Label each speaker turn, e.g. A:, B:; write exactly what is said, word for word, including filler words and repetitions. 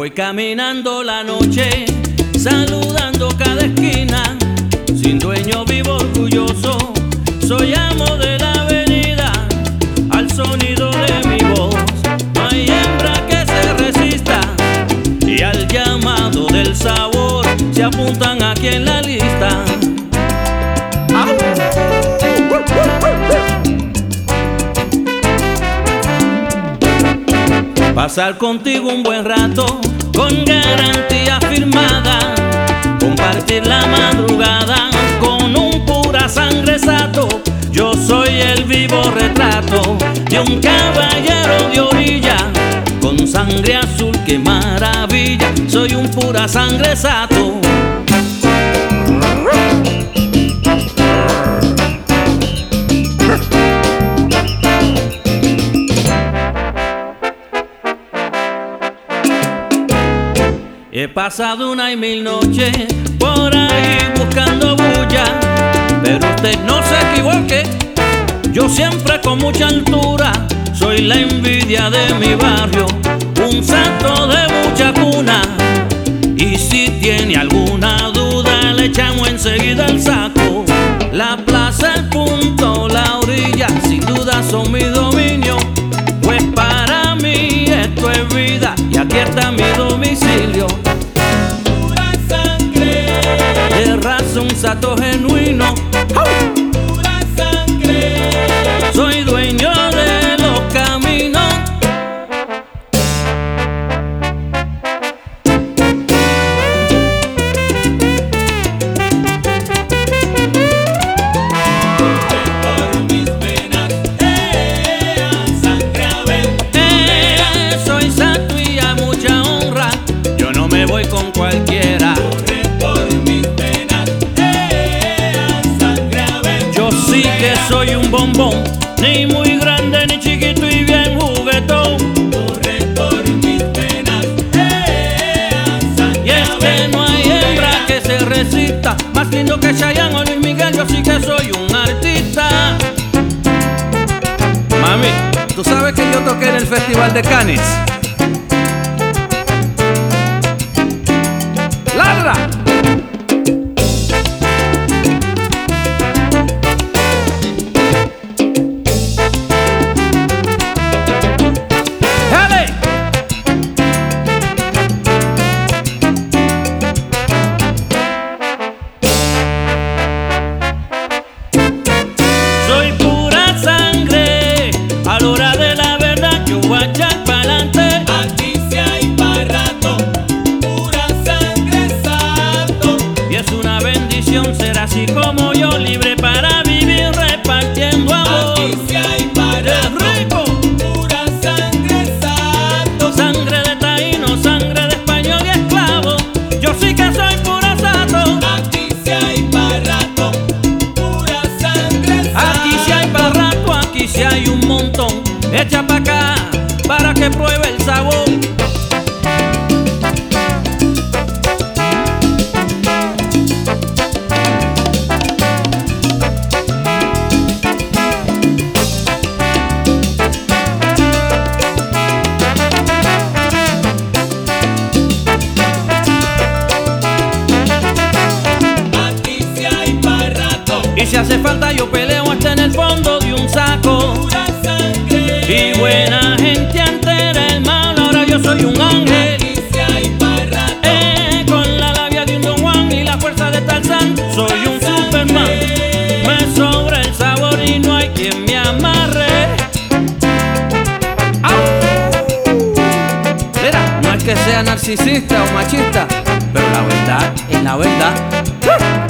A: Voy caminando la noche, saludando cada esquina. Sin dueño vivo orgulloso, soy amo de la avenida. Al sonido de mi voz, no hay hembra que se resista. Y al llamado del sabor, se apuntan aquí en la lista. Pasar contigo un buen rato, con garantía firmada. Compartir la madrugada, con un pura sangre sato. Yo soy el vivo retrato de un caballero de orilla, con sangre azul, qué maravilla. Soy un pura sangre sato. He pasado una y mil noches por ahí buscando bulla, pero usted no se equivoque, yo siempre con mucha altura. Soy la envidia de mi barrio, un santo de mucha cuna. Y si tiene alguna duda, le echamos enseguida el saco. La plaza, el punto, la orilla, sin duda son mi dominio. Pues para mí esto es vida y aquí está mi domicilio.
B: Pura sangre,
A: De raza un sato genuino.
B: pura sangre.
A: Soy dueño de los caminos.
B: Por mis venas, eh, sangre a ver.
A: Eh, soy santo y a mucha honra, yo no me voy con cualquiera.
B: Corre por mis venas, eh, sangre a ver.
A: Yo sí que soy un bombón, ni muy grande ni chiquito y bien juguetón.
B: Corre por mis venas, eh,
A: Y
B: sangre
A: es
B: a
A: que
B: ver.
A: no hay hembra que se resista, más lindo que Chayanne o Luis Miguel, yo sí que soy un artista. Mami, ¿tú sabes que yo toqué en el Festival de Cannes? ¡Ladra! ¡Dale! Soy pura sangre, a la hora de la verdad yo voy a echar pa'lante.
B: Aquí sí hay pa' rato, pura sangre santo.
A: Y es una bendición ser así como yo, libre para vivir repartiendo amor.
B: Aquí sí hay pa'
A: ¡Es
B: rato,
A: rico!
B: pura sangre santo.
A: Sangre de taíno, sangre de español y esclavo, yo sí que soy pura sato.
B: Aquí sí hay pa' rato, pura sangre santo.
A: Aquí sí hay para rato, aquí sí hay un montón. Echa pa' acá para que pruebe el sabor.
B: Aquí sí hay pa' rato,
A: Y si hace falta yo peleo hasta en el fondo de un saco.
B: pura sangre.
A: Y buena gente entera, hermano, ahora yo soy un ángel.
B: Aquí sí hay pa' rato,
A: Eh, con la labia de un Don Juan y la fuerza de Tarzán, soy un Superman. Me sobra el sabor y no hay quien me amarre. ¡Au! Mira, no es que sea narcisista o machista, pero la verdad es la verdad.